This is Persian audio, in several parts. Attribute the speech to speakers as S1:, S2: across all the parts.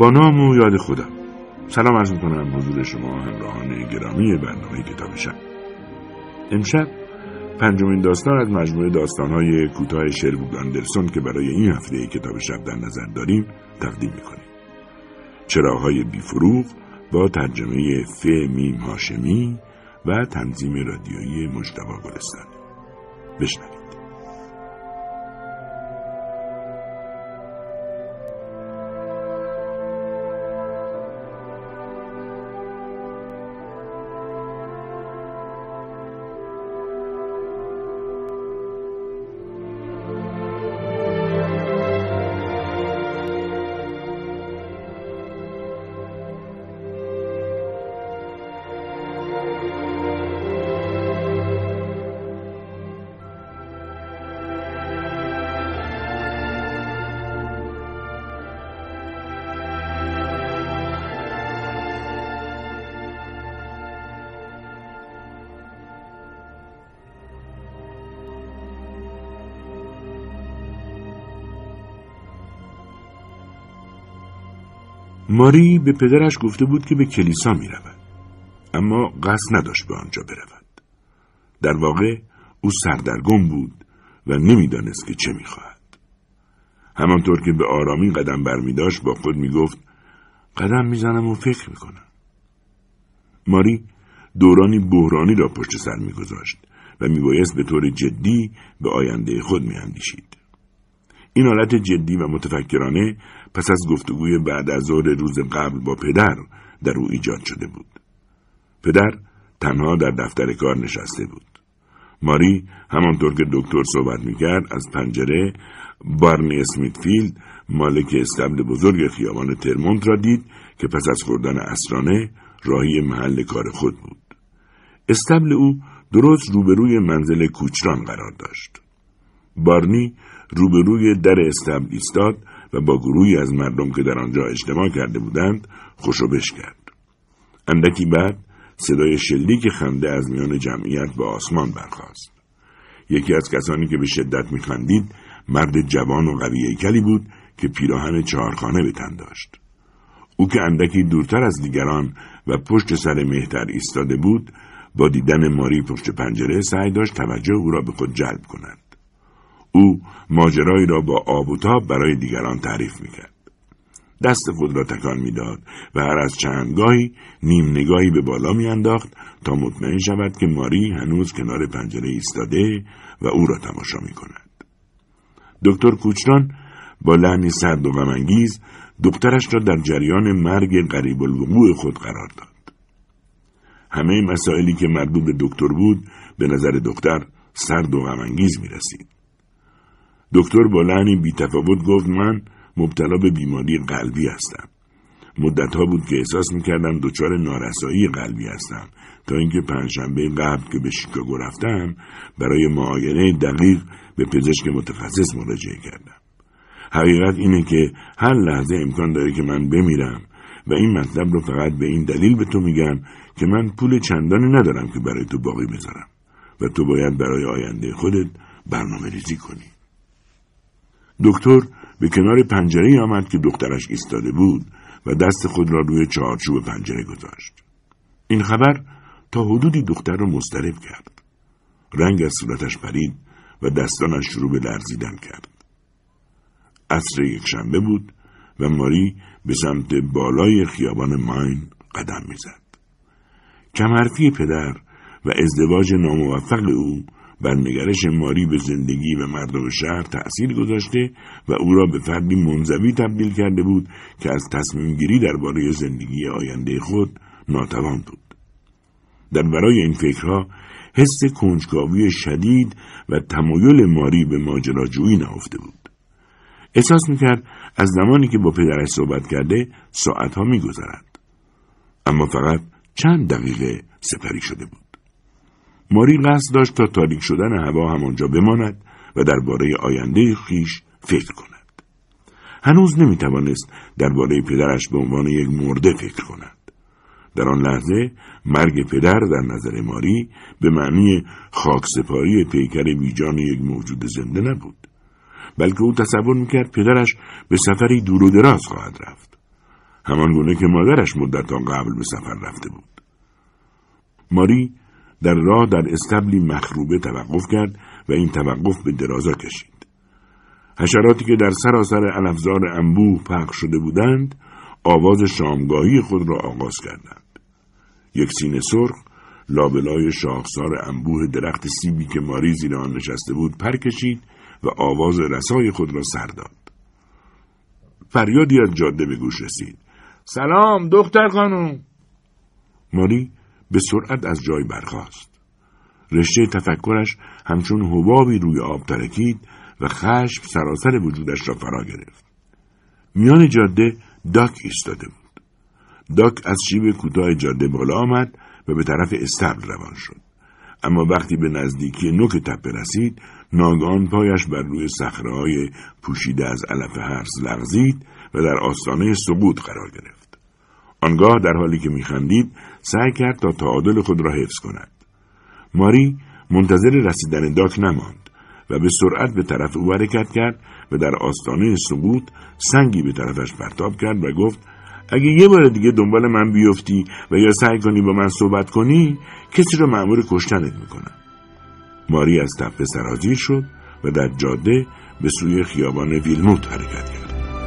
S1: با نام و یاد خودم سلام عرض می‌کنم حضور شما همراهان گرامی برنامه کتاب شب. امشب پنجمین داستان از مجموعه داستان‌های کوتاه شربود اندرسون که برای این هفته کتاب شب در نظر داریم تقدیم می‌کنیم. چراغ‌های بیفروغ با ترجمه ف میم هاشمی و تنظیم رادیویی مجتبی گلستانی. بشنوید. ماری به پدرش گفته بود که به کلیسا می رود. اما قصد نداشت به آنجا برود. در واقع او سردرگم بود و نمی دانست که چه می خواهد. همانطور که به آرامی قدم برمی داشت با خود می گفت قدم می زنم و فکر می کنم. ماری دورانی بحرانی را پشت سر می گذاشت و می بایست به طور جدی به آینده خود می اندیشید. این حالت جدی و متفکرانه پس از گفتگوی بعد از ظهر روز قبل با پدر در او ایجاد شده بود. پدر تنها در دفتر کار نشسته بود. ماری همانطور که دکتر صحبت میکرد از پنجره بارنی اسمیتفیلد مالک استبل بزرگ خیابان ترمونت را دید که پس از خوردن عصرانه راهی محل کار خود بود. استبل او درست روبروی منزل کوچران قرار داشت. بارنی روبروی در استبل ایستاد و با گروهی از مردم که در آنجا اجتماع کرده بودند خوشوبش کرد. اندکی بعد صدای شلیک خنده از میان جمعیت به آسمان برخاست. یکی از کسانی که به شدت می‌خندید مرد جوان و قوی هیکلی بود که پیراهن چهارخانه به تن داشت. او که اندکی دورتر از دیگران و پشت سر مهتر ایستاده بود با دیدن ماری پشت پنجره سعی داشت توجه او را به خود جلب کند. او ماجرایی را با آب و تاب برای دیگران تعریف میکرد. دست خود را تکان میداد و هر از چندگاهی نیم نگاهی به بالا میانداخت تا مطمئن شود که ماری هنوز کنار پنجره ایستاده و او را تماشا میکند. دکتر کوچران با لحنی سرد و غم‌انگیز دخترش را در جریان مرگ قریب الوقوع خود قرار داد. همه مسائلی که مربوط به دکتر بود به نظر دختر سرد و غم‌انگیز میرسید. دکتر با لحنی بی‌تفاوت گفت من مبتلا به بیماری قلبی هستم. مدت‌ها بود که احساس می‌کردم دچار نارسایی قلبی هستم تا اینکه پنجشنبه قبل که به شیکاگو رفتم برای معاینه دقیق به پزشک متخصص مراجعه کردم. حقیقت اینه که هر لحظه امکان داره که من بمیرم و این مطلب رو فقط به این دلیل به تو میگم که من پول چندانی ندارم که برای تو باقی بذارم و تو باید برای آینده خودت برنامه‌ریزی کنی. دکتر به کنار پنجره آمد که دخترش ایستاده بود و دست خود را روی چارچوب پنجره گذاشت. این خبر تا حدودی دختر را مضطرب کرد. رنگ از صورتش پرید و دستانش شروع به لرزیدن کرد. عصر یکشنبه بود و ماری به سمت بالای خیابان ماین قدم می‌زد. کمحرفی پدر و ازدواج ناموفق او بر نگرش ماری به زندگی و مردم شهر تأثیر گذاشته و او را به فردی منزوی تبدیل کرده بود که از تصمیم گیری درباره زندگی آینده خود ناتوان بود. در برای این فکرها حس کنجکاوی شدید و تمایل ماری به ماجراجویی نهفته بود. احساس میکرد از زمانی که با پدرش صحبت کرده ساعتها میگذرد، اما فقط چند دقیقه سپری شده بود. ماری قصد داشت تا تاریک شدن هوا همانجا بماند و درباره آینده خویش فکر کند. هنوز نمیتوانست درباره پدرش به عنوان یک مرده فکر کند. در آن لحظه مرگ پدر در نظر ماری به معنی خاکسپاری پیکر بیجان یک موجود زنده نبود، بلکه او تصور میکرد پدرش به سفری دور و دراز خواهد رفت. همان گونه که مادرش مدت‌ها قبل به سفر رفته بود. ماری در راه در استبلی مخروبه توقف کرد و این توقف به درازا کشید. حشراتی که در سراسر علفزار انبوه پخش شده بودند، آواز شامگاهی خود را آغاز کردند. یک سینه سرخ لابلای شاخسار انبوه درخت سیبی که ماری زیر آن نشسته بود پر کشید و آواز رسای خود را سر داد. فریادی از جاده به گوش رسید. سلام دختر خانم. ماری به سرعت از جای برخاست. رشته تفکرش همچون حبابی روی آب ترکید و خشم سراسر وجودش را فرا گرفت. میان جاده داک ایستاده بود. داک از شیب کوتاه جاده بالا آمد و به طرف استبل روان شد. اما وقتی به نزدیکی نوک تپه رسید، ناگهان پایش بر روی صخره‌های پوشیده از علف هرز لغزید و در آستانه سقوط قرار گرفت. آنگاه در حالی که می‌خندید، سعی کرد تا تعادل خود را حفظ کند. ماری منتظر رسیدن داک نماند و به سرعت به طرف او حرکت کرد و در آستانه سقوط سنگی به طرفش پرتاب کرد و گفت: اگه یه بار دیگه دنبال من بیفتی و یا سعی کنی با من صحبت کنی، کسی رو مأمور کشتنت میکنم. ماری از تپه سرازیر شد و در جاده به سوی خیابان ویلموت حرکت کرد.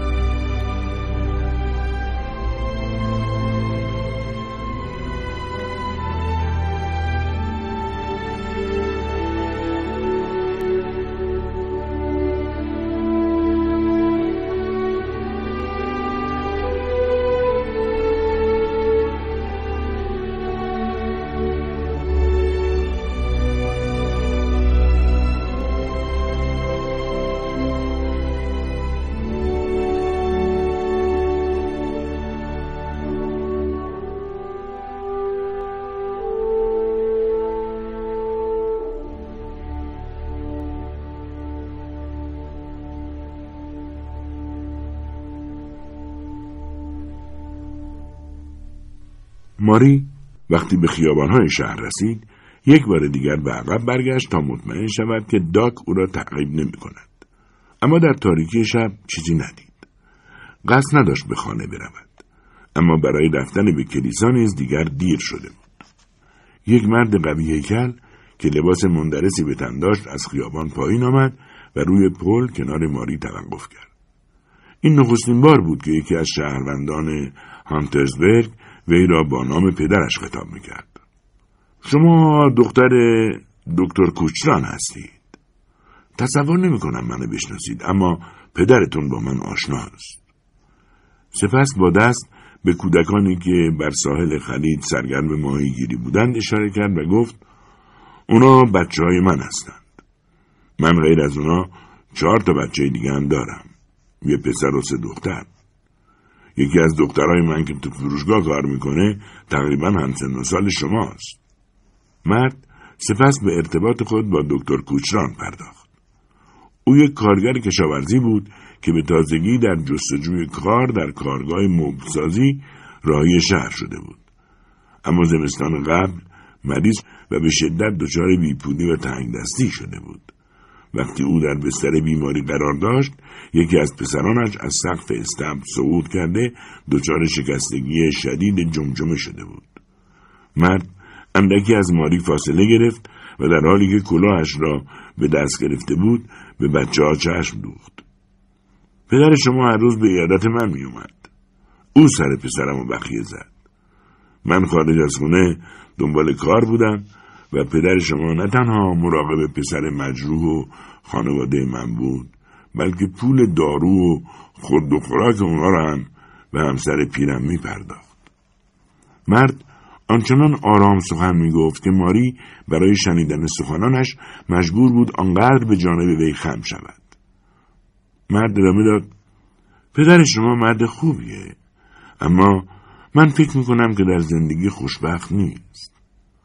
S1: ماری وقتی به خیابان‌های شهر رسید، یک بار دیگر به عقب برگشت تا مطمئن شود که داک او را تعقیب نمی‌کند. اما در تاریکی شب چیزی ندید. قصد نداشت به خانه برود. اما برای رفتن به کلیسا نیز دیگر دیر شده بود. یک مرد قوی هیکل که لباس مندرسی به تن داشت از خیابان پایین آمد و روی پل کنار ماری توقف کرد. این نخستین بار بود که یکی از شهروندان هانترزبرگ وی را با نام پدرش خطاب میکرد. شما دختر دکتر کوچران هستید. تصور نمیکنم منو بشناسید، اما پدرتون با من آشناست. سپس با دست به کودکانی که بر ساحل خلید سرگرم ماهیگیری بودند اشاره کرد و گفت: اونا بچه‌های من هستند. من غیر از اونا 4 بچه دیگه هم دارم. یه پسر و 3 دختر. یکی از دخترای من که تو فروشگاه کار میکنه تقریبا همسن و سال شماست. مرد سپس به ارتباط خود با دکتر کوچران پرداخت. او یک کارگر کشاورزی بود که به تازگی در جستجوی کار در کارگاه مبلسازی راهی شهر شده بود. اما زمستان قبل مریض و به شدت دچار بیپولی و تنگ دستی شده بود. وقتی او در بستر بیماری قرار داشت، یکی از پسرانش از سقف استبل سقوط کرده دچار شکستگی شدید جمجمه شده بود. مرد اندکی از ماری فاصله گرفت و در حالی که کلاهش را به دست گرفته بود به بچه‌ها چشم دوخت. پدر شما هر روز به عیادت من می اومد. او سر پسرم رو بخیه زد. من خارج از خونه دنبال کار بودم و پدر شما نه تنها مراقب پسر مجروح و خانواده من بود، بلکه پول دارو و خورد و خوراک اونا را هم به همسر پیرم می پرداخت. مرد آنچنان آرام سخن می گفت که ماری برای شنیدن سخنانش مجبور بود آنقدر به جانب وی خم شود. مرد ادامه داد: پدر شما مرد خوبیه، اما من فکر می کنم که در زندگی خوشبخت نیست.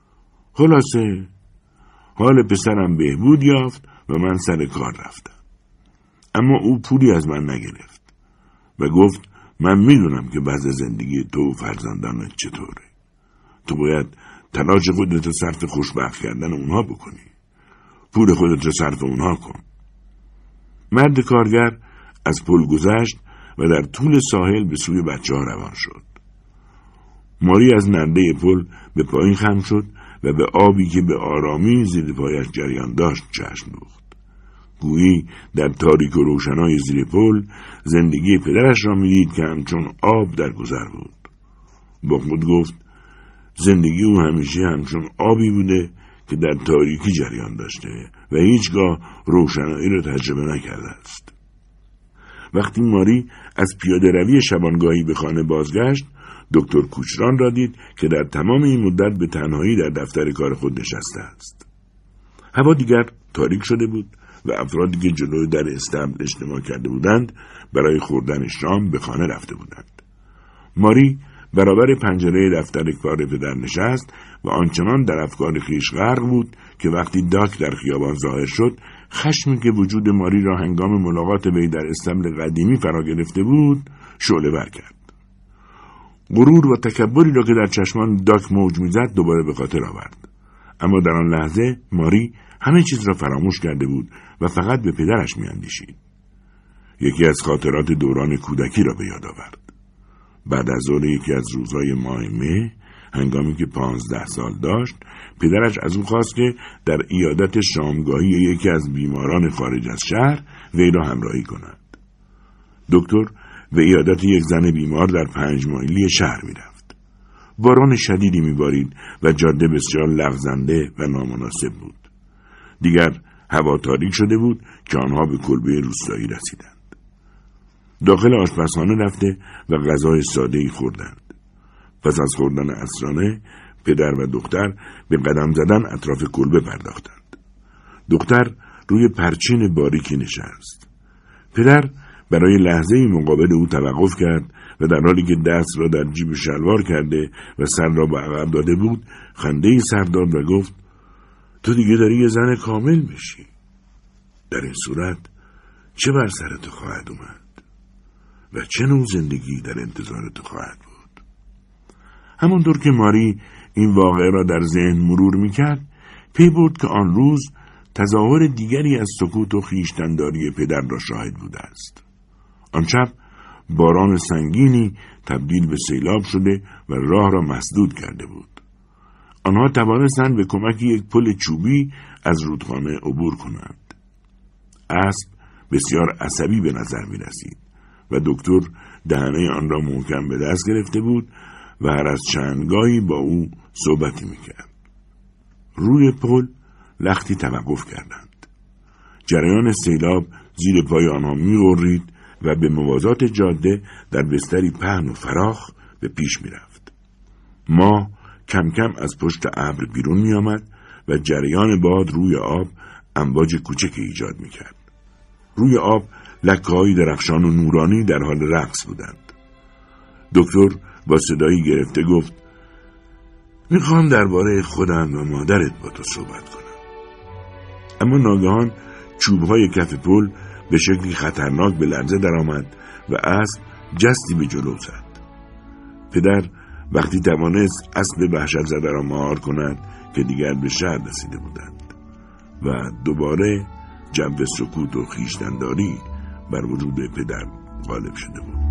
S1: خلاصه حال پسرم بهبود یافت و من سر کار رفتم. اما او پولی از من نگرفت و گفت: من میدونم که وضع زندگی تو و فرزندانت چطوره. تو باید تلاش خودت رو صرف خوشبخت کردن اونها بکنی. پول خودت رو صرف اونها کن. مرد کارگر از پل گذشت و در طول ساحل به سوی بچه‌ها روان شد. ماری از نرده پل به پایین خم شد و به آبی که به آرامی زیر پایش جریان داشت چشم دوخت. گویی در تاریک و روشنای زیر پل زندگی پدرش را می‌دید که همچون آب در گذر بود. با خود گفت زندگی او همیشه همچون آبی بوده که در تاریکی جریان داشته و هیچگاه روشنایی را تجربه نکرده است. وقتی ماری از پیاده روی شبانگاهی به خانه بازگشت، دکتر کوچران را دید که در تمام این مدت به تنهایی در دفتر کار خود نشسته است. هوا دیگر تاریک شده بود و افرادی که جلوی در استبل اجتماع کرده بودند برای خوردن شام به خانه رفته بودند. ماری برابر پنجره دفتر کار پدر نشست و آنچنان در افکار خویش غرق بود که وقتی داک در خیابان ظاهر شد، خشمی که وجود ماری را هنگام ملاقات وی در استبل قدیمی فرا گرفته بود شعله ور کرد. غرور و تکبری را که در چشمان داک موج می‌زد دوباره به خاطر آورد. اما در آن لحظه ماری همه چیز را فراموش کرده بود و فقط به پدرش می‌اندیشید. یکی از خاطرات دوران کودکی را به یاد آورد. بعد از ظهر یکی از روزهای ماه مه، هنگامی که 15 سال داشت، پدرش از او خواست که در عیادت شامگاهی یکی از بیماران خارج از شهر وی را همراهی کند. دکتر به عیادت یک زن بیمار در 5 مایلی شهر می‌رفت. باران شدیدی می‌بارید و جاده بسیار لغزنده و نامناسب بود. دیگر هوا تاریک شده بود که آنها به کلبه روستایی رسیدند. داخل آشپزخانه رفته و غذای ساده‌ای خوردند. پس از خوردن عصرانه، پدر و دختر به قدم زدن اطراف کلبه پرداختند. دختر روی پرچین باریکی نشست. پدر برای لحظه‌ای مقابل او توقف کرد و در حالی که دست را در جیب شلوار کرده و سر را به عقب داده بود، خنده‌ای سر داد و گفت: تو دیگه داری یه زن کامل میشی. در این صورت چه بر سرت خواهد اومد و چه نوع زندگی در انتظارت خواهد بود؟ همانطور که ماری این واقعه را در ذهن مرور میکرد، پی برد که آن روز تظاهر دیگری از سکوت و خویشتن‌داری پدر را شاهد بوده است. آن شب باران سنگینی تبدیل به سیلاب شده و راه را مسدود کرده بود. آنها توانستند به کمک یک پل چوبی از رودخانه عبور کنند. اسب بسیار عصبی به نظر می رسید و دکتر دهنه آن را محکم به دست گرفته بود و هر از چندگاهی با او صحبتی می کرد. روی پل لختی توقف کردند. جریان سیلاب زیر پای آنها می غرید و به موازات جاده در بستری پهن و فراخ به پیش می رفت. ماه کم کم از پشت ابر بیرون می آمد و جریان باد روی آب امواج کوچکی ایجاد می کرد. روی آب لکه‌های درخشان و نورانی در حال رقص بودند. دکتر با صدایی گرفته گفت: میخوام درباره خودم و مادرت با تو صحبت کنم. اما ناگهان چوب‌های کف پل به شکلی خطرناک به لرزه درآمد و اسب جستی به جلو زد. پدر وقتی توانست اسب وحشت زده را مهار کند که دیگر به شهر رسیده بودند و دوباره جو سکوت و خویشتن‌داری بر وجود پدر غالب شده بود.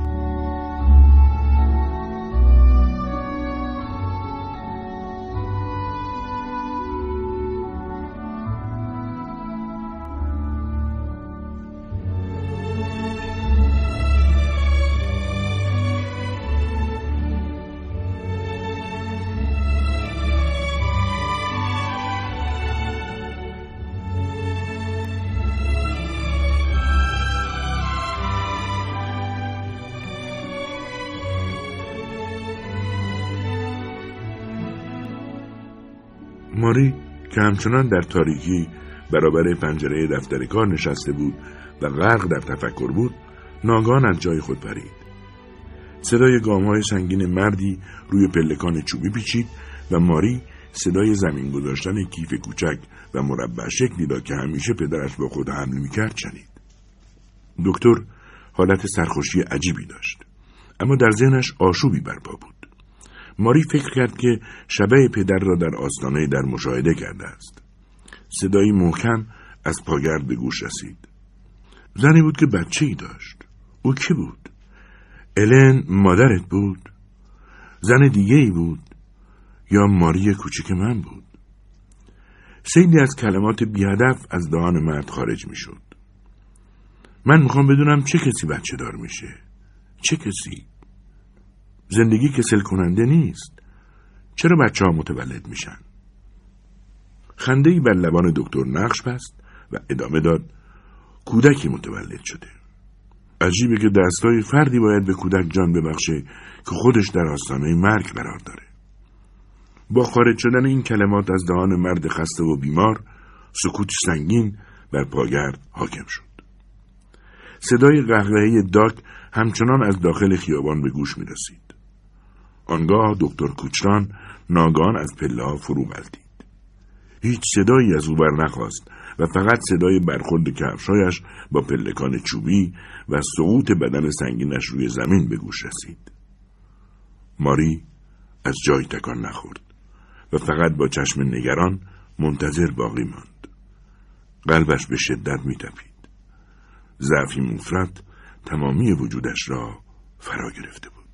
S1: ماری که همچنان در تاریکی برابر پنجره دفتر کار نشسته بود و غرق در تفکر بود، ناگهان از جای خود پرید. صدای گام‌های سنگین مردی روی پلکان چوبی پیچید و ماری صدای زمین گذاشتن کیف کوچک و مربع شکلی را که همیشه پدرش با خود حمل می‌کرد شنید. دکتر حالت سرخوشی عجیبی داشت، اما در ذهنش آشوبی برپا بود. ماری فکر کرد که شبح پدر را در آستانه در مشاهده کرده است. صدایی محکم از پاگرد به گوش رسید. زنی بود که بچه‌ای داشت. او کی بود؟ الن مادرت بود؟ زن دیگه ای بود؟ یا ماری کوچیک من بود؟ سیلی از کلمات بی‌هدف از دهان مرد خارج می شد. من میخوام بدونم چه کسی بچه دار میشه؟ چه کسی؟ زندگی کسل کننده نیست. چرا بچه ها متولد میشن؟ خنده‌ای بر لبان دکتر نقش بست و ادامه داد: کودکی متولد شده. عجیبه که دستای فردی باید به کودک جان ببخشه که خودش در آستانه مرگ قرار داره. با خارج شدن این کلمات از دهان مرد خسته و بیمار، سکوت سنگین بر پاگرد حاکم شد. صدای قهقهه داک همچنان از داخل خیابان به گوش می رسید. آنگاه دکتر کوچران ناگهان از پله‌ها فرو غلتید. هیچ صدایی از او بر نخاست و فقط صدای برخورد کفشایش با پلکان چوبی و سقوط بدن سنگینش روی زمین به گوش رسید. ماری از جای تکان نخورد و فقط با چشم نگران منتظر باقی ماند. قلبش به شدت می تپید. ضعفی مفرط تمامی وجودش را فرا گرفته بود.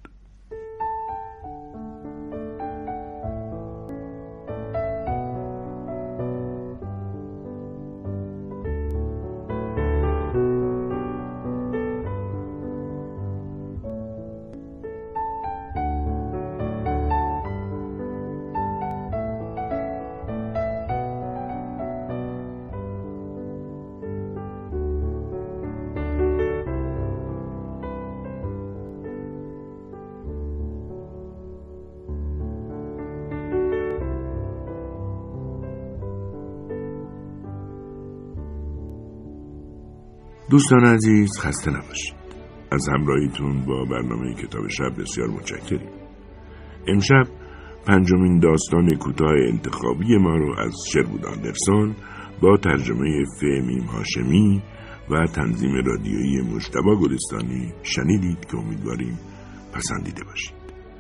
S1: دوستان عزیز، خسته نباشید. از همراهیتون با برنامه کتاب شب بسیار متشکریم. امشب 5مین داستان کوتاه انتخابی ما رو از شربود آندرسون با ترجمه فهمیم هاشمی و تنظیم رادیویی مجتبی گلستانی شنیدید که امیدواریم پسندیده باشید.